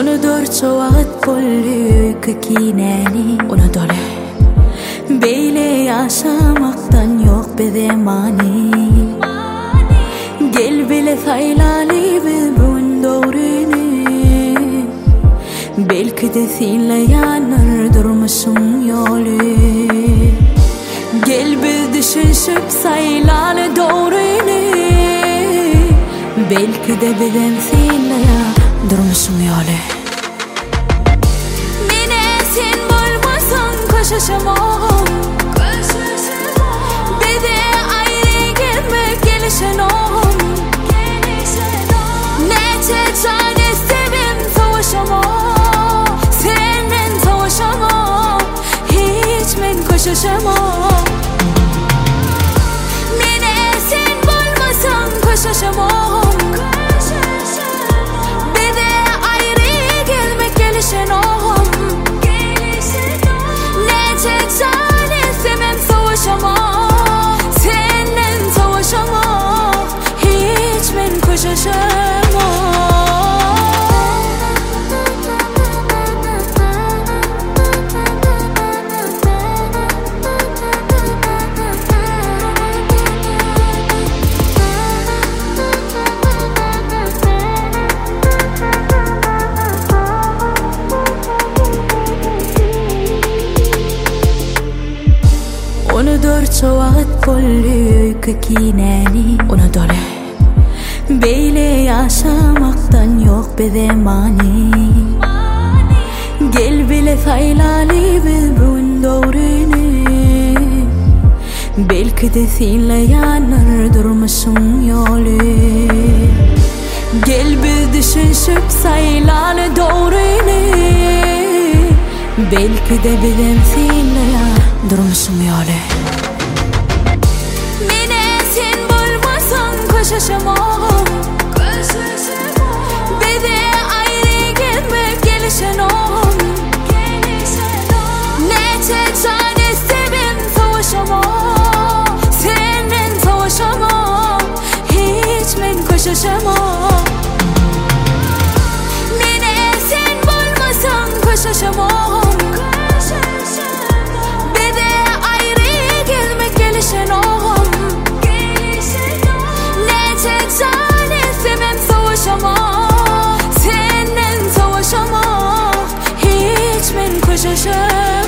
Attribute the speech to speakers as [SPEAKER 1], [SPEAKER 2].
[SPEAKER 1] Unudur çoğat bolluk kineni unudur Beyle yaşamaktan yok bir zamani Gel bile saylali bir doğrunu Belki de seninle yanır durmuşum yolu Gel bir düşünüp saylali doğrunu Belki de benim seninle durmuşum yolu Mine sen bulmasan koşuşamam Bir de ayrı gitmek gelişemem Nece can istemem savaşamam Seninle savaşamam Hiç men koşuşamam Mine sen bulmasan koşuşamam Unudur çoğat bolluk kineni unudur Beyle yaşamaktan yok bir zamani Gel bile saylali bir doğrunu Belki de seninle yanır durmuşum yolu Gel bir düşünüp saylali doğrunu Belki de benim seninle durmuşum yolu Mine sen bulmasan koşuşamam Bir de ayrı gitmek gelişemem Nece can istemem savaşamam Seninle savaşamam Hiç men koşuşamam Mine sen bulmasan koşuşamam Seninle savaşamam Hiç men koşuşamam